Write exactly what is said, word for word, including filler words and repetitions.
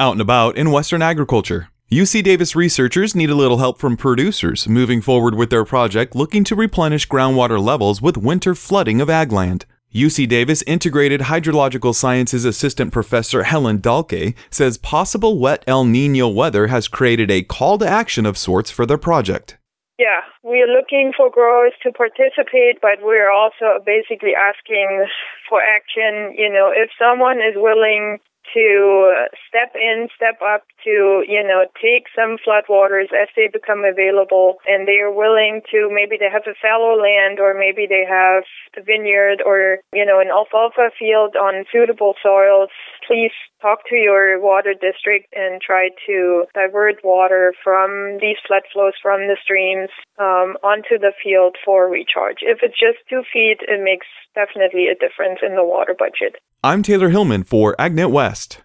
Out and about in Western agriculture. U C Davis researchers need a little help from producers moving forward with their project looking to replenish groundwater levels with winter flooding of ag land. U C Davis Integrated Hydrological Sciences Assistant Professor Helen Dahlke says possible wet El Niño weather has created a call to action of sorts for their project. Yeah, we are looking for growers to participate, but we're also basically asking for action. You know, if someone is willing to step in, step up to, you know, take some floodwaters as they become available, and they are willing to, maybe they have a fallow land, or maybe they have a vineyard, or, you know, an alfalfa field on suitable soils, please talk to your water district and try to divert water from these flood flows from the streams um, onto the field for recharge. If it's just two feet, it makes definitely a difference in the water budget. I'm Taylor Hillman for AgNet West.